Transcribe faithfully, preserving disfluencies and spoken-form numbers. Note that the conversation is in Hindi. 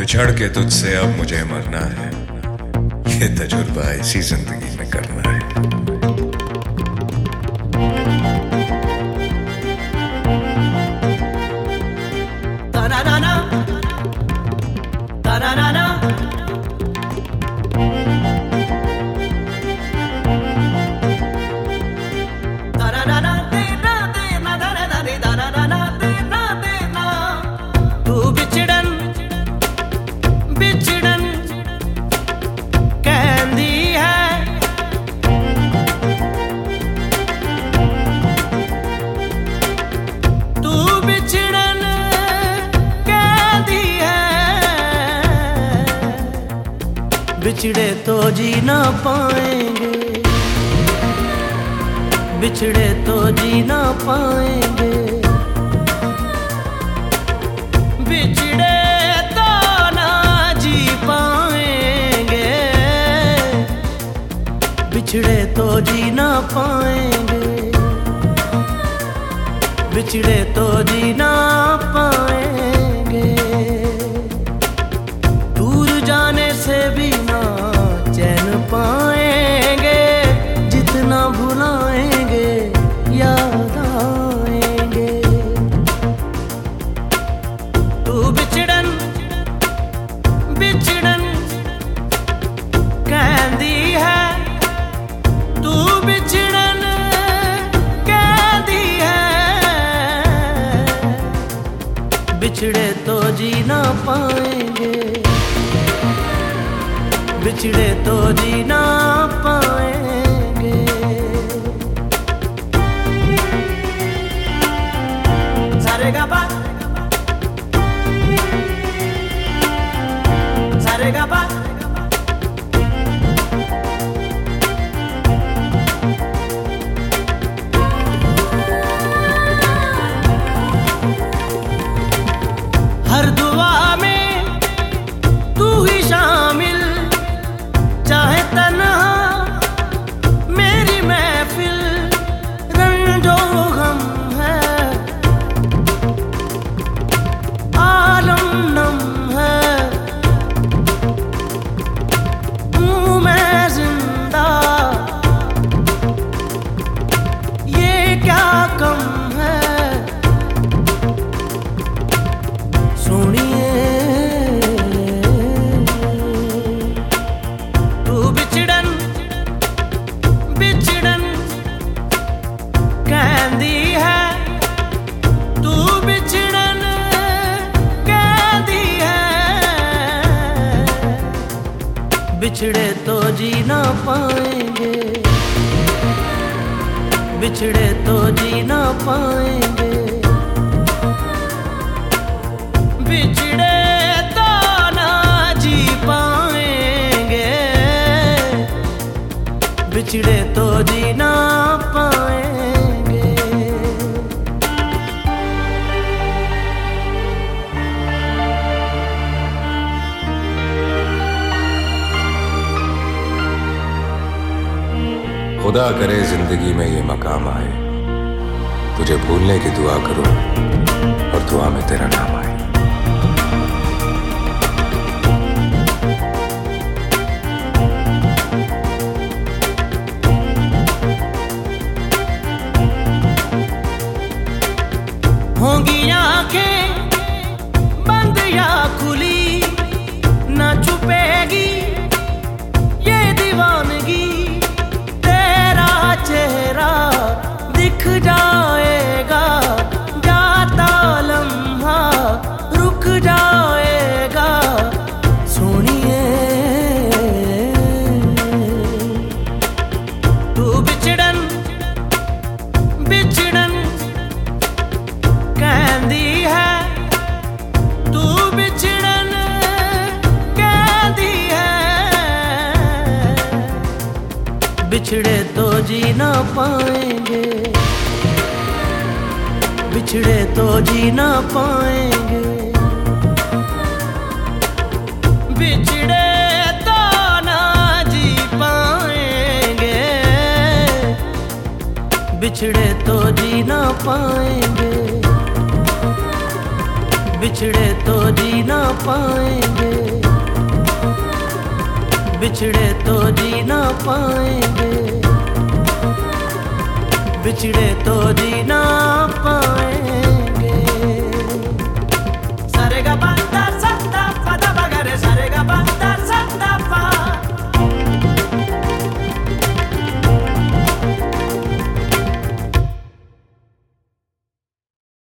बिछड़ के तुझसे अब मुझे मरना है, ये तजुर्बा इसी जिंदगी में करना है। Ta-na-na-na, ta-na-na-na, ta-na-na-na, de-na, de-na, da-na-na, de-da-na-na, de-na, de-na। तू बिछड़न बिछड़न कहंदी है, तू बिछड़न कहंदी है, बिछड़े तो जी ना पाएंगे, बिछड़े तो जी ना पाएंगे, बिछड़े तो ना जी पाएंगे, बिछड़े तो जी ना पाएंगे, बिछड़े तो जी ना पाएंगे। दूर जाने से भी ना चैन पाएंगे, जितना भुलाएंगे याद आएंगे। तू बिछड़न बिछड़न कहंदी है, तू बिछड़न कहंदी है, बिछड़े तो जी ना पाएंगे, बिछड़े तो जी ना पाएंगे। सारे गा पा सारे गा पा हर दुआ में तू ही शामिल, चाहे तन्हा मेरी महफिल, रंजो गम है आलम नम है, हूँ मैं जिंदा ये क्या कम है। सुनिए तू बिछड़न बिछड़न कहंदी है, तू बिछड़न कहंदी है, बिछड़े तो जी ना पाएंगे, बिछड़े तो जी ना पाएंगे, बिछड़े तो ना जी पाएंगे, बिछड़े तो जी ना पाएंगे। खुदा करे जिंदगी में ये मकाम आए, तुझे भूलने की दुआ करूं और दुआ में तेरा नाम आए। होंगी आंखें बंद या खुली, ना छुपेगी ये दीवानगी, तेरा चेहरा दिख जाएगा, जाता लम्हा रुक जाएगा। सुनिए तू बिछड़न बिछड़न कहंदी है, तू बिछड़न कहंदी है, बिछड़े तो जी ना पाएंगे, बिछड़े तो जी ना पाएंगे, बिछड़े तो ना जी पाएंगे, बिछड़े तो जी ना पाएंगे, बिछड़े तो जी ना पाएंगे, बिछड़े तो जी ना पाएंगे, बिछड़े तो जी ना पाएंगे।